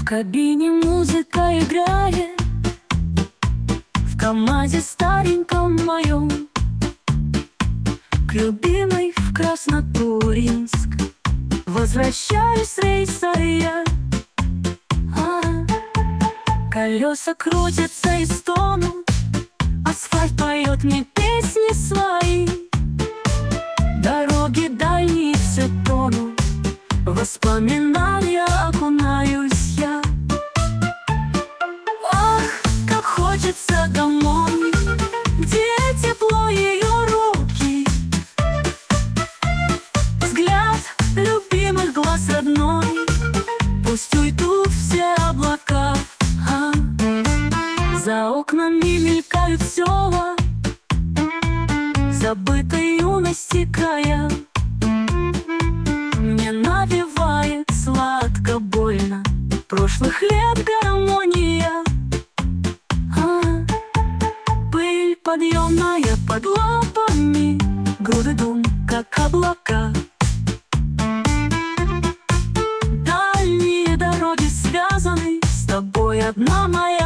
кабине музыка играет, в КамАЗе стареньком моем, к любимой в Краснотурьинск возвращаюсь с рейса я. Колеса крутятся и стонут, асфальт поет мне песни свои. Дороги дальние все тонут, в воспоминания окунаюсь я. Ах, как хочется домой, где тепло ее руки, взгляд любимых глаз родной. Пусть уйдут все облака, за окнами мелькают села забытой юности края. Мне навевает сладко-больно прошлых лет гармония. Пыль подъемная под лапами, груды дум, как облака. Дальние дороги связаны, с тобой одна моя